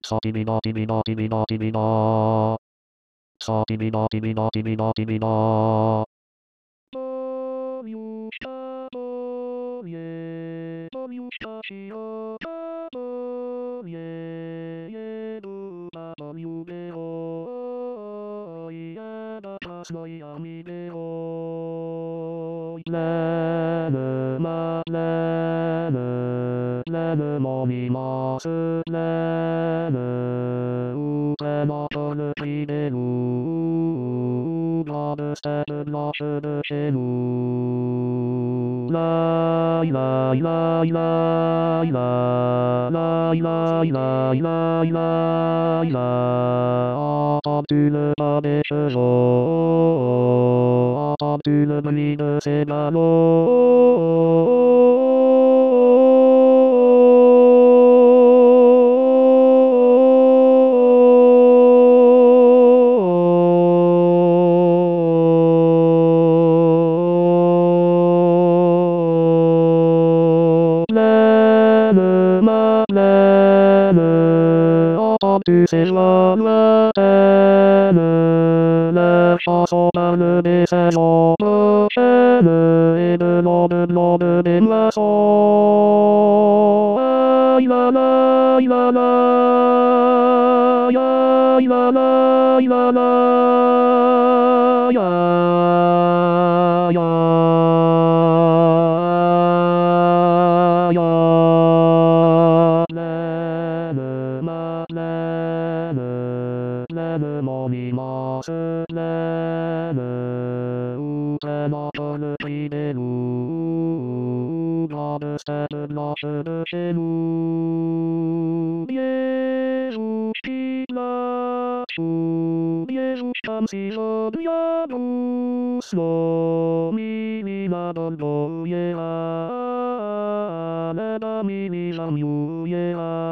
さてみなてみなてみなてみな。さてみなてみなてみなてみな。 というしたといえ、というしたしようたといえ、るだというべを、いやだたすの闇でを、レルマレル、レルもみますレル、うてまとるきでる、ガブステルのするける、ライライライライラライライライライライラアタトゥルバベスロアタトゥルブリルセガロTu sais la le chanson parle des saisons prochaines et de l'aube des moissons. Aïe la la, aïe la la, aïe la la, aïe la la, aïeレルもみますレルうてまとるきでるガブステルのするけるイエズキラツイエズキャンシロルヤルスロミミナドロイエアレダミミザミュイエア